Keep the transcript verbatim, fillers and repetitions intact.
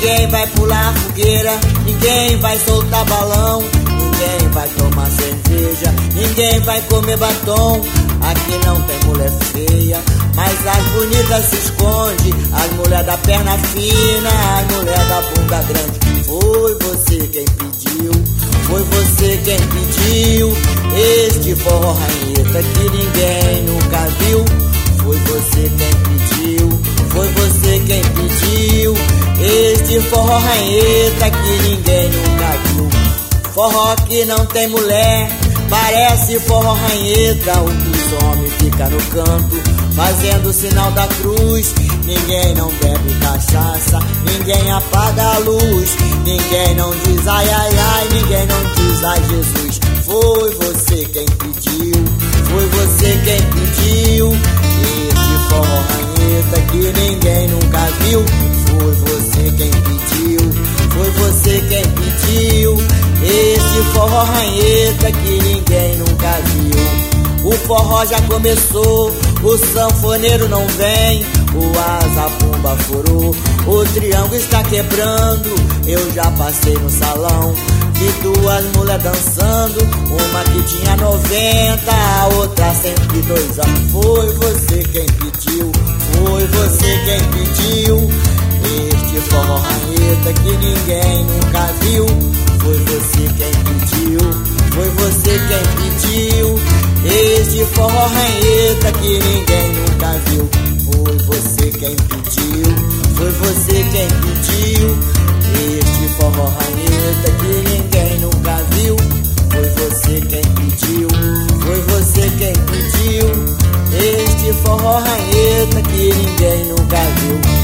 Ninguém vai pular fogueira, ninguém vai soltar balão, ninguém vai tomar cerveja, ninguém vai comer batom. Aqui não tem mulher feia, mas as bonitas se esconde, as mulher da perna fina, as mulher da bunda grande. Foi você quem pediu, foi você quem pediu este forró ranheta que ninguém nunca viu. Foi você quem pediu, foi você quem pediu este forró ranheta que ninguém nunca viu. Forró que não tem mulher, parece forró ranheta. Os homens ficam no canto, fazendo o sinal da cruz. Ninguém não bebe cachaça, ninguém apaga a luz. Ninguém não diz ai, ai, ai, ninguém não diz ai, Jesus. Foi você quem pediu, foi você quem pediu este forró ranheta que ninguém nunca viu. Foi você quem pediu, foi você quem pediu esse forró ranheta que ninguém nunca viu. O forró já começou, o sanfoneiro não vem, o asa pumba furou, o triângulo está quebrando. Eu já passei no salão, vi duas mulheres dançando, uma que tinha noventa, a outra cento e dois anos. Foi você quem pediu, foi você quem pediu este forró ranheta que ninguém nunca viu. Foi você quem pediu, foi você quem pediu este forró ranheta que ninguém nunca viu. Foi você quem pediu, foi você quem pediu este forró ranheta que ninguém nunca viu. Foi você quem pediu, foi você quem pediu este forró ranheta que ninguém nunca viu.